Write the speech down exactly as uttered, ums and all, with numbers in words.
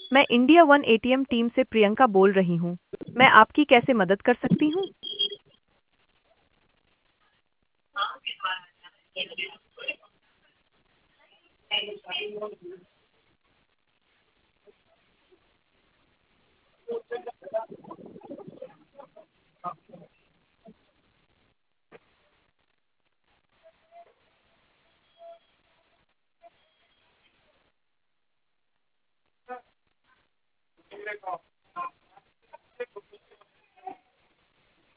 मैं India one ATM team से प्रियंका बोल रही हूँ। मैं आपकी कैसे मदद कर सकती हूँ?